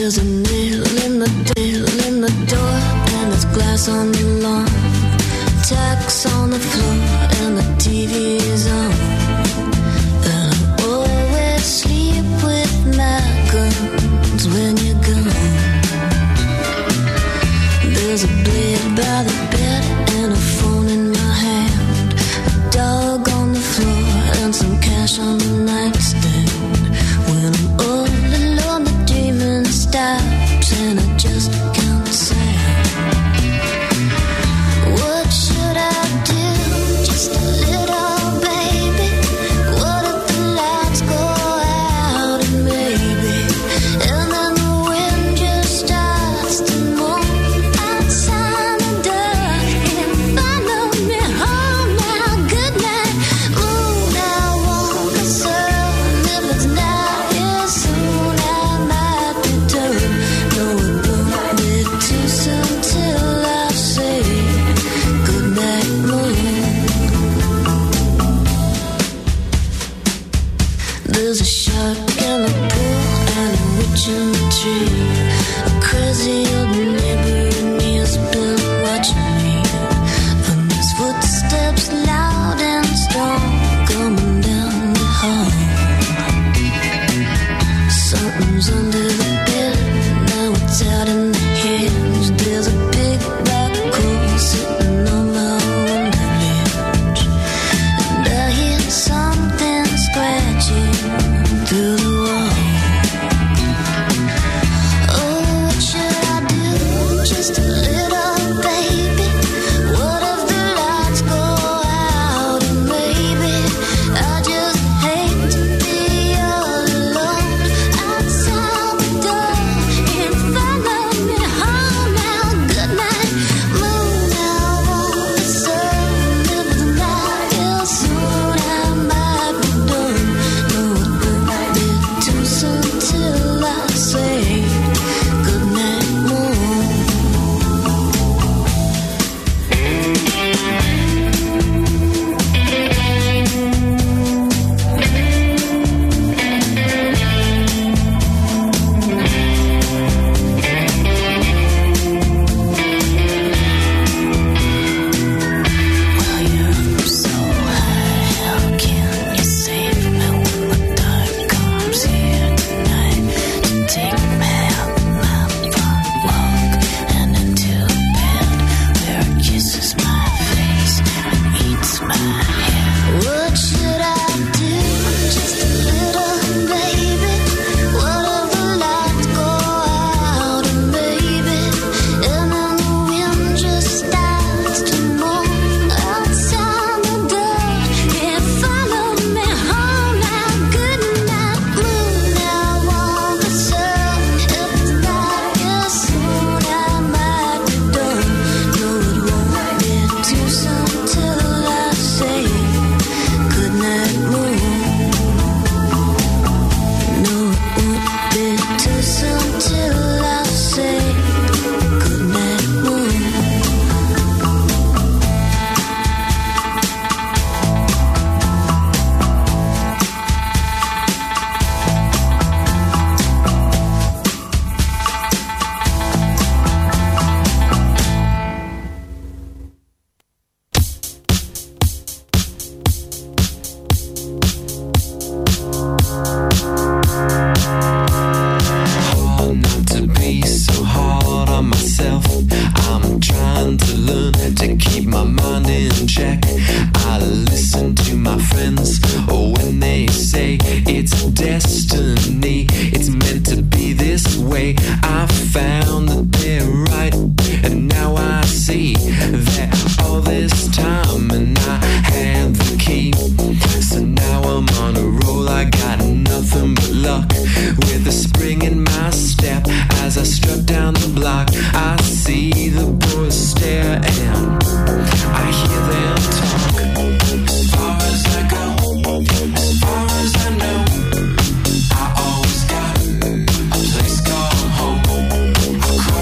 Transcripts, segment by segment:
There's a nail in the door, and there's glass on the lawn. Tacks on the floor, and the TV is on. And I always sleep with my guns when you're gone. There's a blade by the bed and a phone in my hand. A dog on the floor and some cash on the nightstand. When I'm all alone, the dreaming stops and I just count sand. What should I do? Just a little baby. What if the lights go out and maybe, and then the wind just starts to moan outside the door and follow me home now. Good night, moon. I want the sun. If it's not here soon, I might be done. No, it won't be too soon till I say good night, moon. There's a shark in the pool and a witch in the tree. A crazy old neighbor and he's been watching me. And there's footsteps loud and strong coming down the hall. Something's under the bed, now it's out in the hedge. There's a big black hole sitting on my window ledge. And I hear something scratching through the wall. Oh, what should I do? Just a little baby. What if the lights go out and maybe I just hate to be all alone outside the door and follow me home now. Good night, moon. I want the sun. If it's not here soon, I might be done. No, it won't be too soon till I say good night, moon. Well, you're up so high, how can you save me when the dark comes here tonight to take me out my front walk and into bed where it kisses my face and eats my hair? What should I do? Just a little baby. What if the lights go out and maybe, and then the wind just starts to moan outside the door and follow me home now. Good night, moon. I want the sun. If it's not here soon, I might be done. No, it won't be too soon till I say good night, moon. No, it won't be too soon till I say good night, moon. Hard not to be so hard on myself. I'm trying to learn to keep my mind in check. I listen to my friends when they say it's destiny, it's meant to be this way. I found that they're right, and now I see that all this time and I had the key. So now I'm on a roll, I got nothing but luck. With a spring in my step as I strut down the block, I see the boys stare and I hear them talk. As far as I go, as far as I know, I always got a place called home. I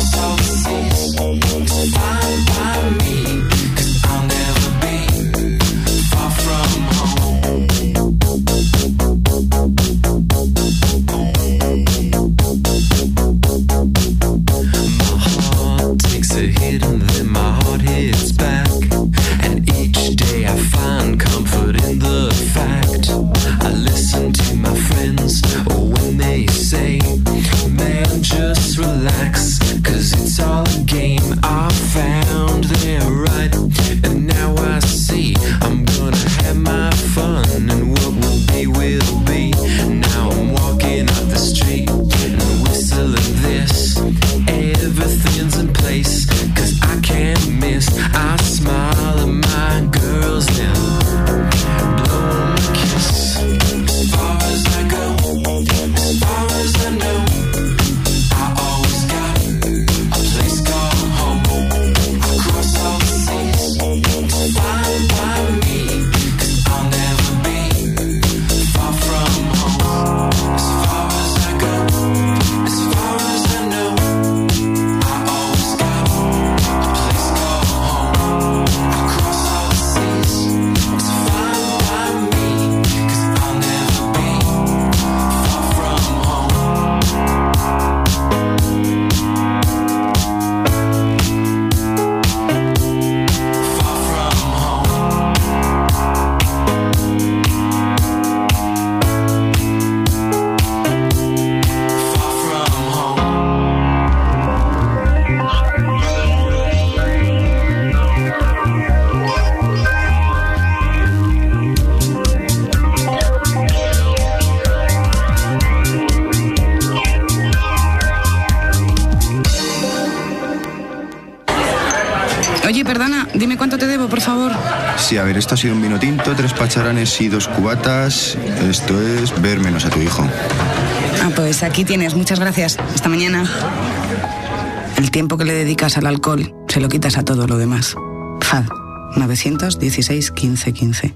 Perdona, dime cuánto te debo, por favor. Sí, a ver, esto ha sido un vino tinto, 3 pacharanes y 2 cubatas. Esto es ver menos a tu hijo. Ah, pues aquí tienes, muchas gracias. Hasta mañana. El tiempo que le dedicas al alcohol se lo quitas a todo lo demás. FAD 916 15 15.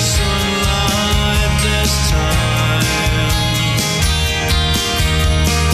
Sunlight this time.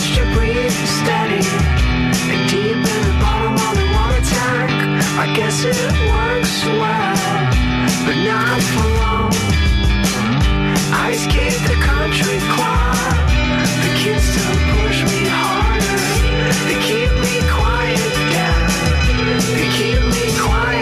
just to breathe steady and deep in the bottom of the water tank. I guess it works well, but not for long. I escaped the country club. The kids still push me harder. They keep me quiet down. They keep me quiet.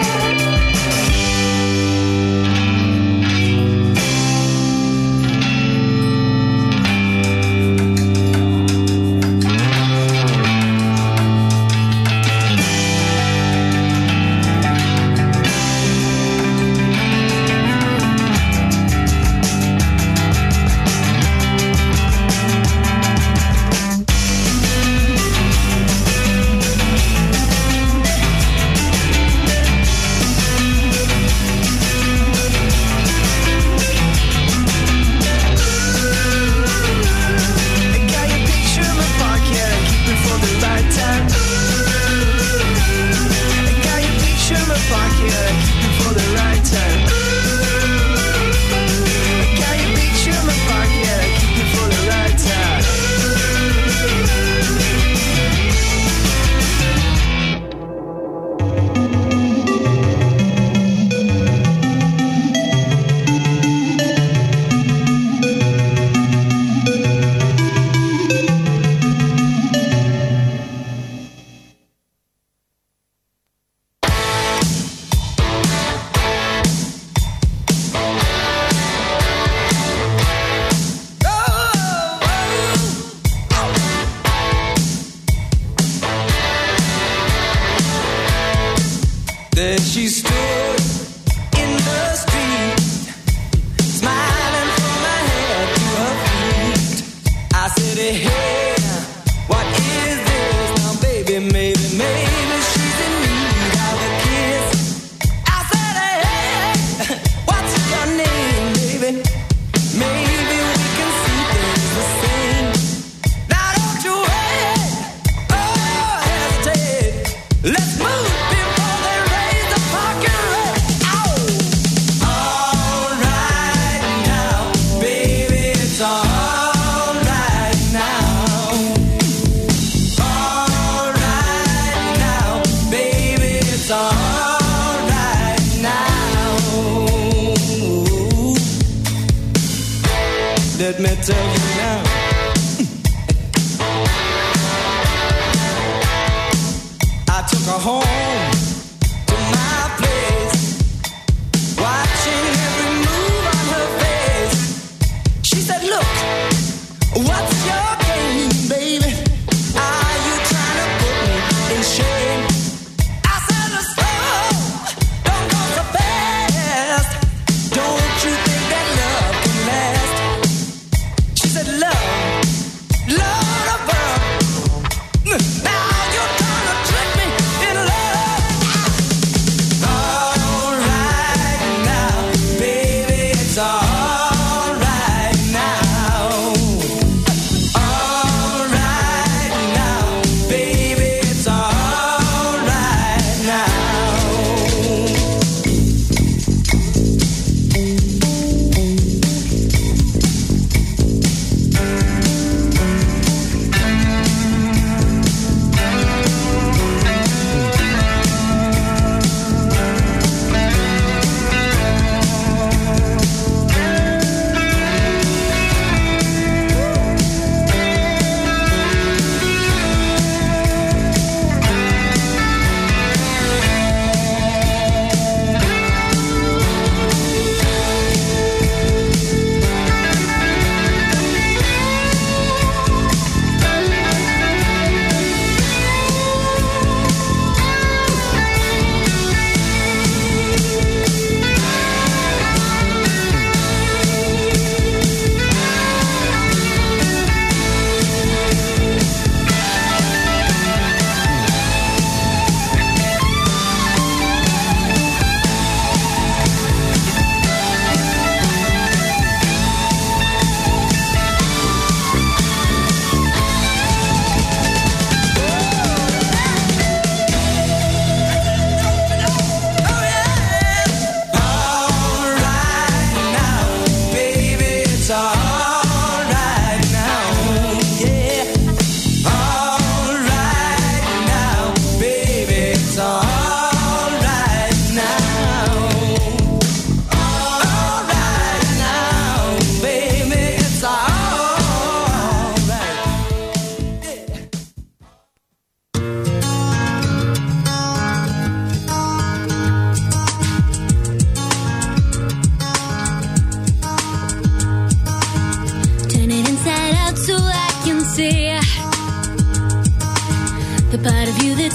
Then she stood in the street, smiling from her head to her feet. I said, hey, what is this now, baby? Maybe she's in need of a kiss. I said, hey, what's your name, baby? Maybe we can see things the same. Now don't you wait, oh, hesitate. Let's move. Let me tell you now. I took her home to my place, watching every move on her face. She said, look, what's your game, baby? Are you trying to put me in shame? I said, slow, don't go so fast. Don't you think that love can last? Love of her. Now you're trying to trick me in love. All right now, baby, it's all right now. All right now, baby, it's all right now.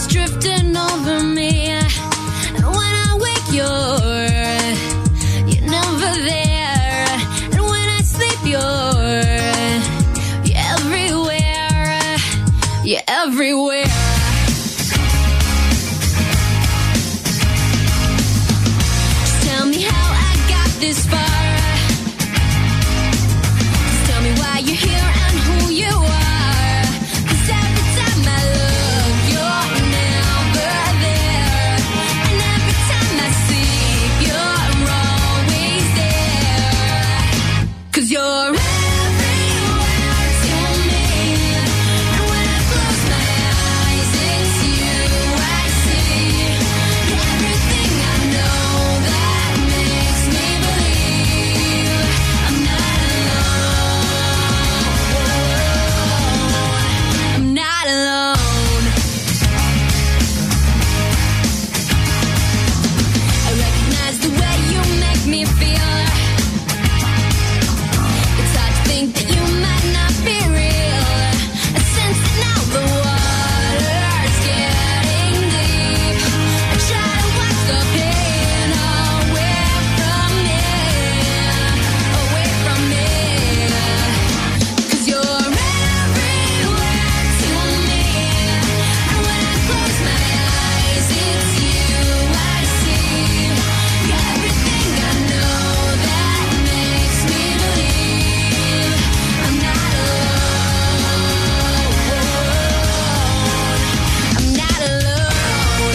thoughts drifting over me. And when I wake, you're never there. And when I sleep, you're everywhere. You're everywhere. Just tell me how I got this far. Just tell me why you're here and who you are. 'Cause every time I look, you're never there. And every time I sleep, you're always there. 'Cause you're everywhere to me. And when I close my eyes, it's you I see. You're everything I know that makes me believe I'm not alone. I'm not alone. I recognize the way you make me feel. It's hard to think that you might not be real. I sense that now the water's getting deep. I try to watch the pain away from me. 'Cause you're everywhere to me. And when I close my eyes, it's you I see. You're everything I know that makes me believe I'm not alone. I'm not alone.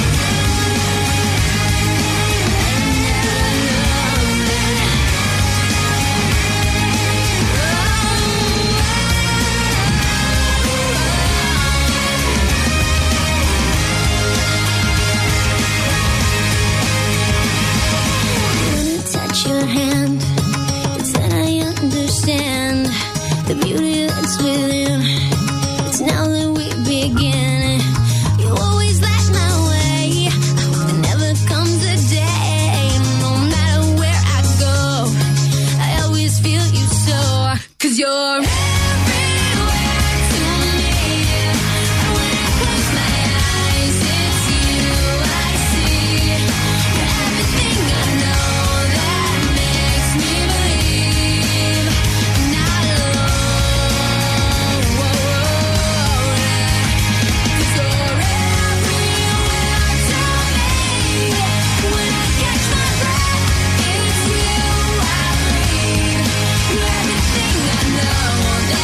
When I touch your hand, it's then I understand the beauty that's within. It's now that we begin. You always light my way. There never comes a day, no matter where I go, I always feel you so. 'Cause you're everywhere to me. And when I close my eyes, it's you I see. You're everything I know that makes me believe I'm not alone. 'Cause you're everywhere to me. When I catch my breath, it's you I breathe. You're everything I know that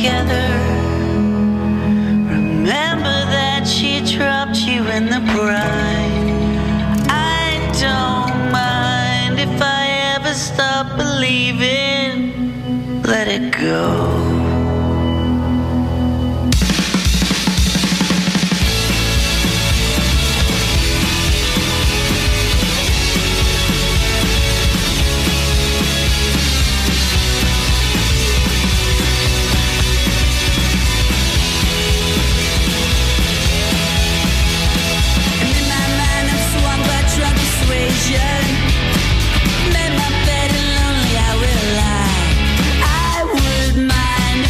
together. Remember that she dropped you in the brine. I don't mind if I ever stop believing. Let it go. Made my bed and lonely I will lie. I would mind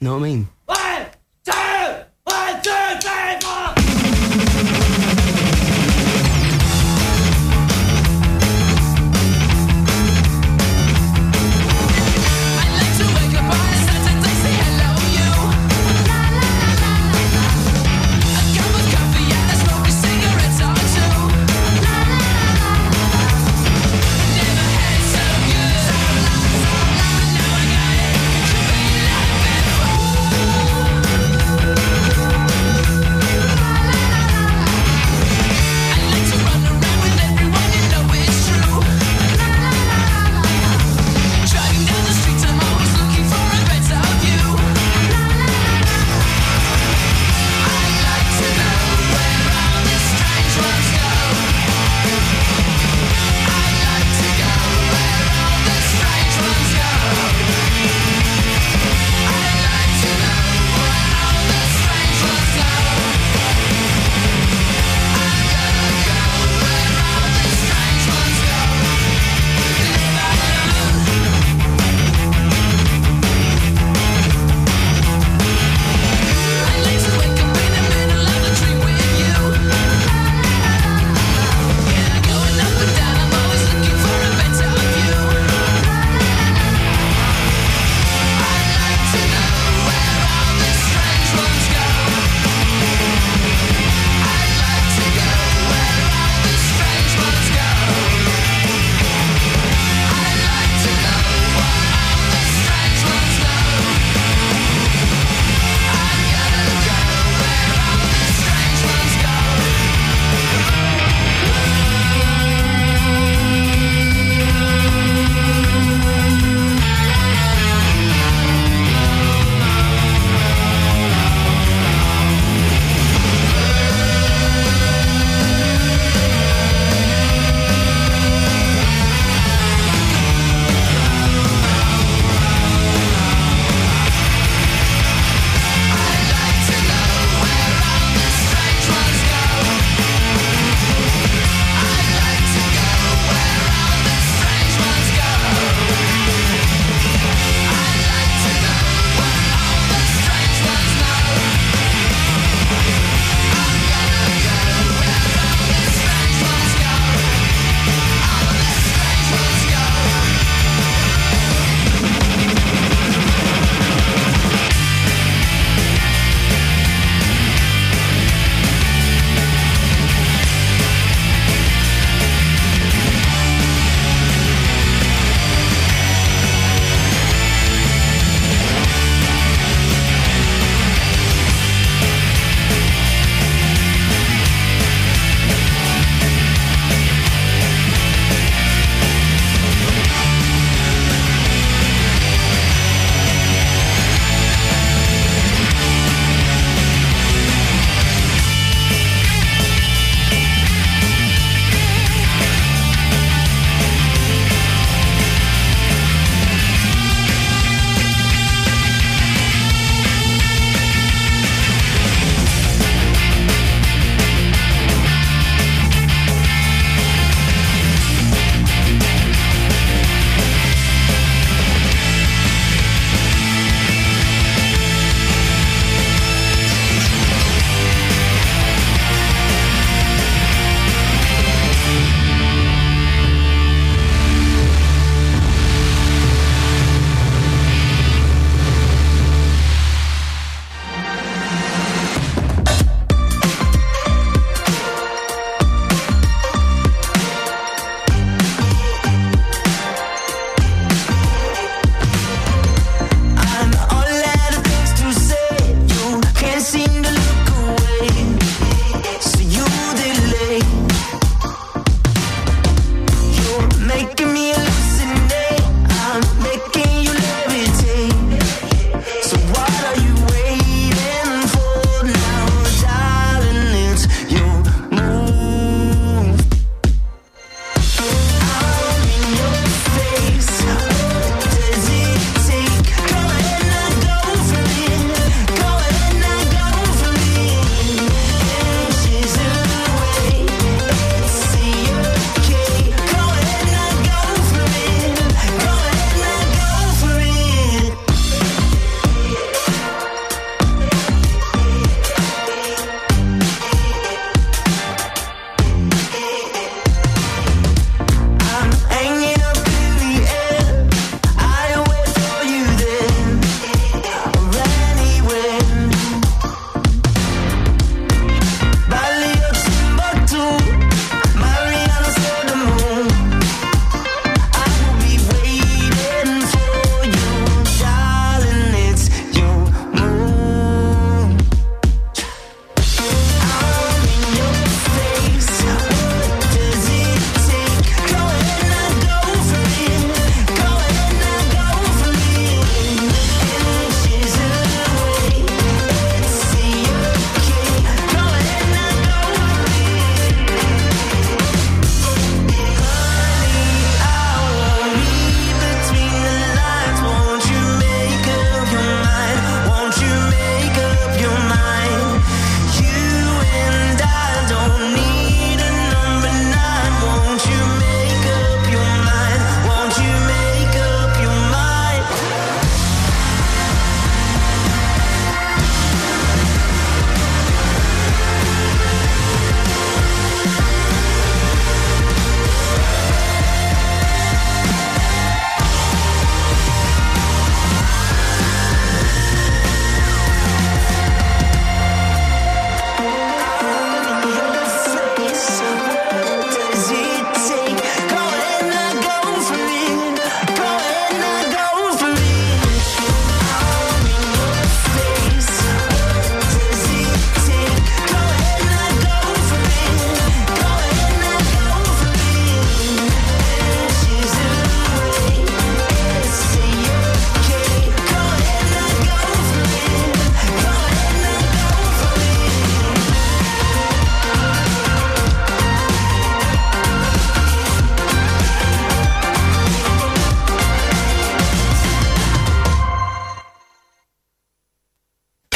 Know what I mean? 1, 2, 1, 2, 3, 4. Never had so good.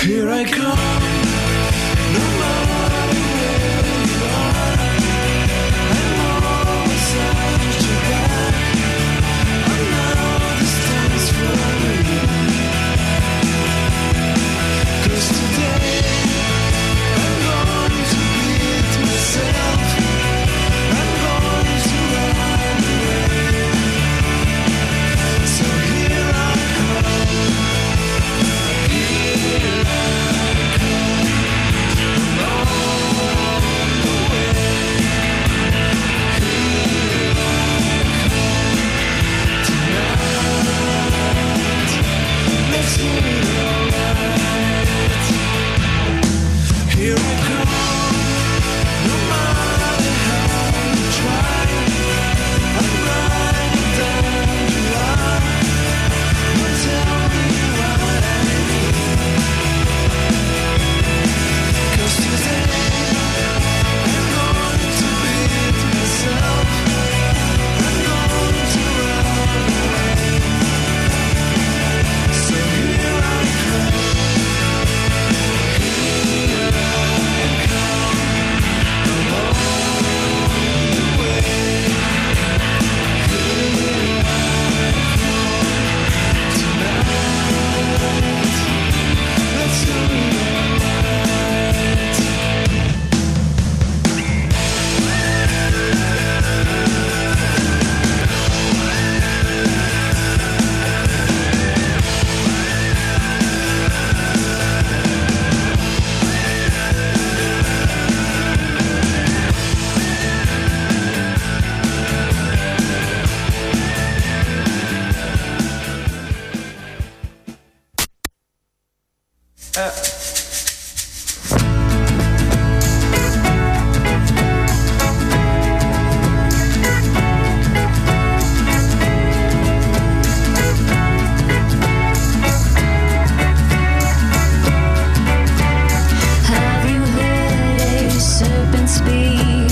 Here I come, no matter where you are. I'm always after you back. I know this time's for you. 'Cause today I'm going to be to myself. I'm going to run away. So here I come. Here I come. Along the way. Here I come. Tonight. Let's do it all right. Here I come. No matter how you try, I'm riding down the line. But tell me what I need. 'Cause today I'm going to be to myself. I'm going to run away. So here I come. Here I come. Along the way. Here I come. Tonight. Let's do it all right. Have you heard a serpent speak?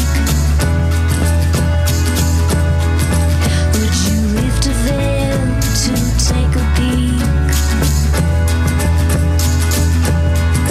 Would you lift a veil to take a peek?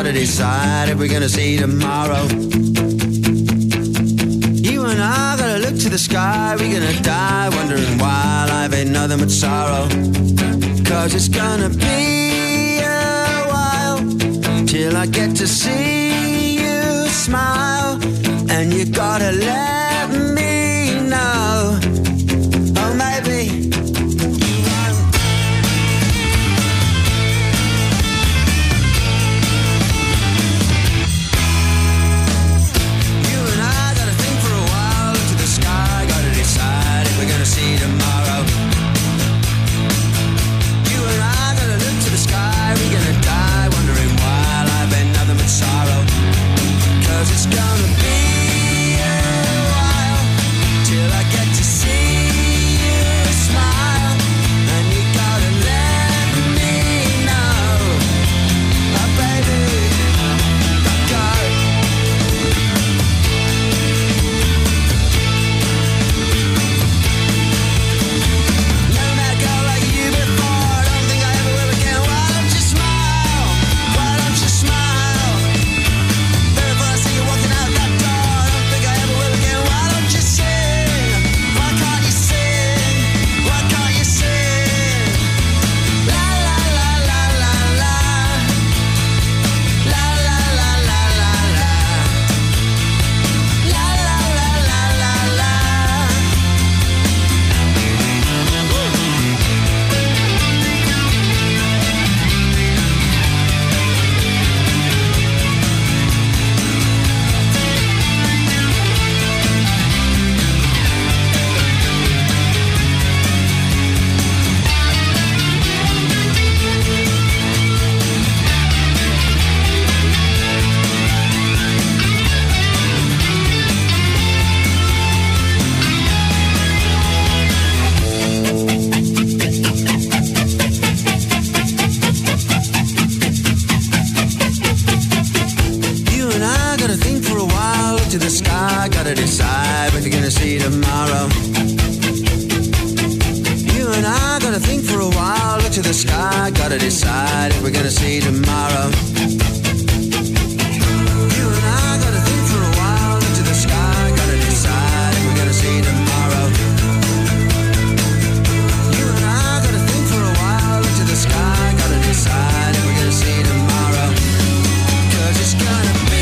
gotta decide if we're gonna see tomorrow. You and I gotta look to the sky, we're gonna die wondering why life ain't nothing but sorrow. Cause it's gonna be a while till I get to see you smile, and you gotta let me know. Oh, maybe we're gonna see tomorrow. You and I gotta look to the sky, we're gonna die wondering why life ain't nothing but sorrow. Cause it's gonna be a while till I get to see you smile, and you gotta let me know. Oh baby, to the sky, gotta decide if you're gonna see tomorrow. You and I gotta think for a while, look to the sky, gotta decide if we're gonna see tomorrow. You and I gotta think for a while, look to the sky, gotta decide if we're gonna see tomorrow. You and I gotta think for a while, look to the sky, gotta decide if we're gonna see tomorrow. Cause it's gonna be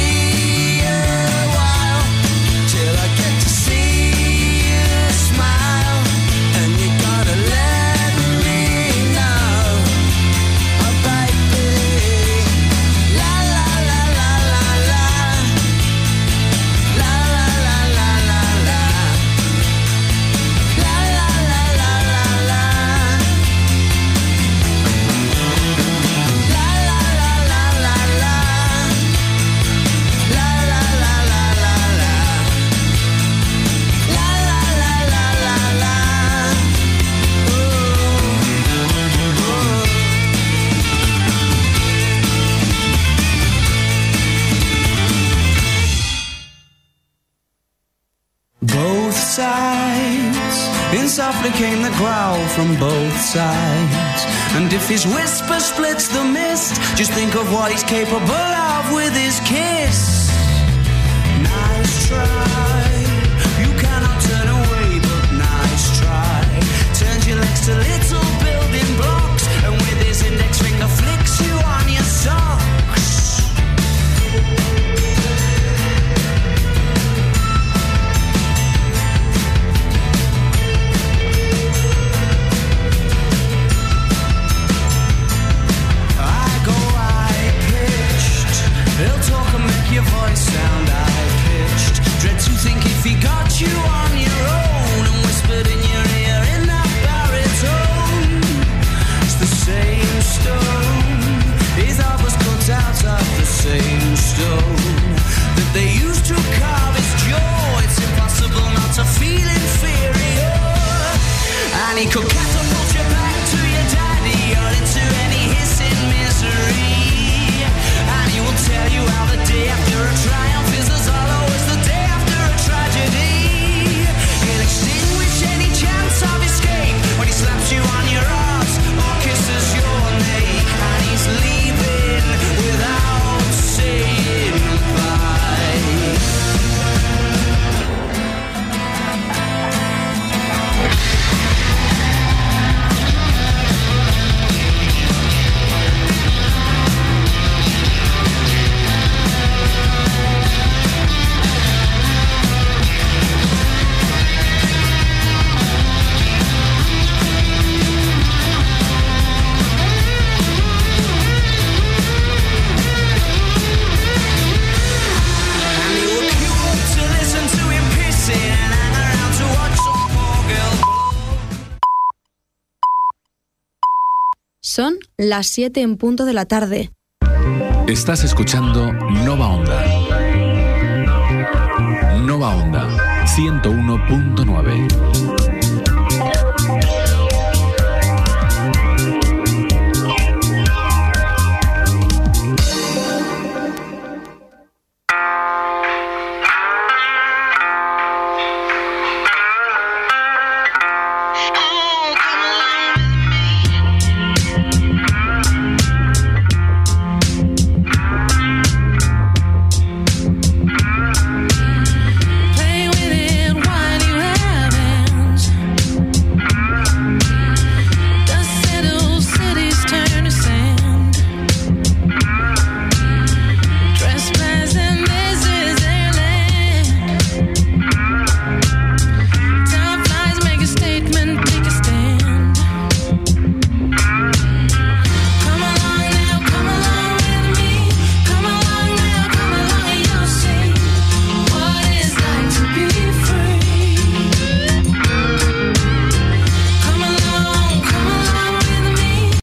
and softly came the growl from both sides. And if his whisper splits the mist, just think of what he's capable of with his kiss. Nice try, you cannot turn away, but nice try. Turns your legs to little building blocks, and with his index finger flicks you on your socks. He'll talk and make your voice sound high-pitched. Dread to think if he got you on your own and whispered in your ear in that baritone. It's the same stone. His heart was cut out of the same stone that they used to carve his jaw. It's impossible not to feel inferior. And he could catapult you back to your daddy or into any hissing misery. And he will tell you how the day after a triumph is as hollow as the day after a tragedy. He'll extinguish any chance of escape when he slaps you on your arse or kisses your neck. And he's leaving without saying Son las 7 en punto de la tarde. Estás escuchando Nova Onda. Nova Onda 101.9.